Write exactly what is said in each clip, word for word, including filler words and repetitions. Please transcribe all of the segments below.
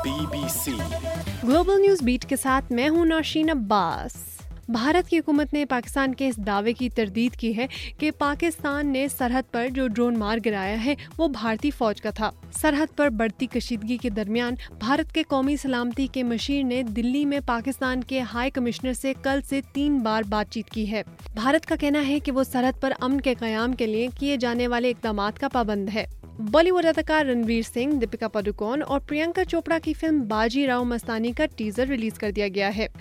B B C global news beat के साथ मैं हूं नौशीन अब्बास। भारत की हुकूमत ने पाकिस्तान के इस दावे की तरदीद की है कि पाकिस्तान ने सरहद पर जो ड्रोन मार गिराया है वो भारतीय फौज का था। सरहद पर बढ़ती कशीदगी के दरमियान भारत के कौमी सलामती के मशीर ने दिल्ली में पाकिस्तान के हाई कमिश्नर से कल से तीन बार बातचीत की है। भारत का कहना है कि वो सरहद पर अमन के क़याम के लिए किए जाने वाले इक़दामात का पाबंद है। बॉलीवुड अदाकार रणवीर सिंह, दीपिका पादुकोण और प्रियंका चोपड़ा की फिल्म बाजी राव मस्तानी का टीजर रिलीज कर दिया गया है।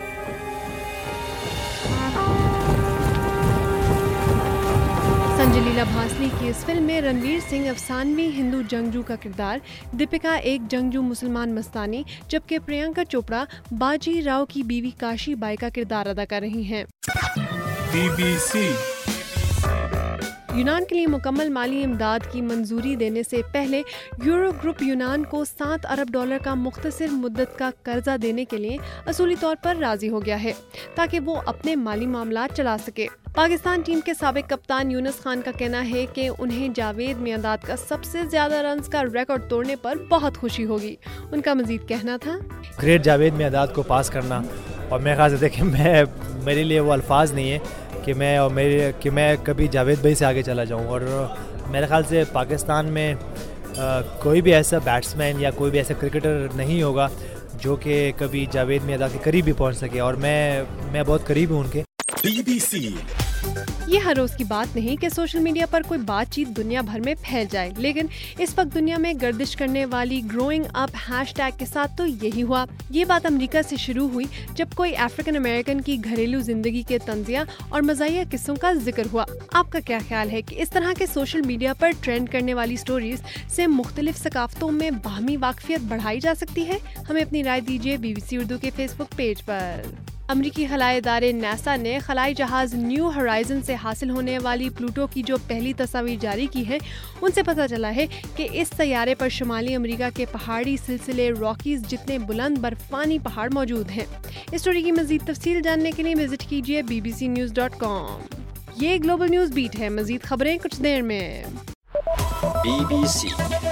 संजय लीला भांसली की इस फिल्म में रणवीर सिंह अफसानवी हिंदू जंगजू का किरदार, दीपिका एक जंगजू मुसलमान मस्तानी, जबकि प्रियंका चोपड़ा बाजी राव की बीवी काशी बाई का किरदार अदा कर रही हैं। बी बी सी यूनान के लिए मुकम्मल माली इमदाद की मंजूरी देने से पहले यूरो ग्रुप यूनान को सात अरब डॉलर का मुख्तसर मुद्दत का कर्जा देने के लिए असूली तौर पर राजी हो गया है ताकि वो अपने माली मामलात चला सके। पाकिस्तान टीम के साबिक कप्तान यूनुस खान का कहना है कि उन्हें जावेद मियांदाद का सबसे ज्यादा रन्स का रिकॉर्ड तोड़ने पर बहुत खुशी होगी। उनका मजीद कहना था, ग्रेट जावेद मियांदाद को पास करना, और मेरे ख्याल से देखिए मैं मेरे लिए वो अल्फाज नहीं है कि मैं और मेरे कि मैं कभी जावेद भाई से आगे चला जाऊं। और मेरे ख्याल से पाकिस्तान में आ, कोई भी ऐसा बैट्समैन या कोई भी ऐसा क्रिकेटर नहीं होगा जो कि कभी जावेद मियांदाद के करीब भी पहुंच सके, और मैं मैं बहुत करीब हूं उनके। बी बी सी ये हर रोज की बात नहीं कि सोशल मीडिया पर कोई बातचीत दुनिया भर में फैल जाए, लेकिन इस वक्त दुनिया में गर्दिश करने वाली ग्रोइंग अप हैशटैग के साथ तो यही हुआ। ये बात अमेरिका से शुरू हुई जब कोई अफ्रीकन अमेरिकन की घरेलू जिंदगी के तंजिया और मज़ाहिया किस्सों का जिक्र हुआ। आपका क्या ख्याल है कि इस तरह के सोशल मीडिया पर ट्रेंड करने वाली स्टोरीज से मुख्तलिफ सकाफतों में बाहमी वाकफियत बढ़ाई जा सकती है? हमें अपनी राय दीजिए बीबीसी उर्दू के फेसबुक पेज पर। अमरीकी खलाई इदारे नासा ने खलाई जहाज न्यू होराइजन से हासिल होने वाली प्लूटो की जो पहली तस्वीर जारी की है, उनसे पता चला है कि इस सैयारे पर शुमाली अमेरिका के पहाड़ी सिलसिले रॉकीज जितने बुलंद बर्फानी पहाड़ मौजूद हैं। इस स्टोरी की मजीद तफसील जानने के लिए विजिट कीजिए B B C news dot com. ये ग्लोबल न्यूज बीट है, मजीद खबरें कुछ देर में। बी बी सी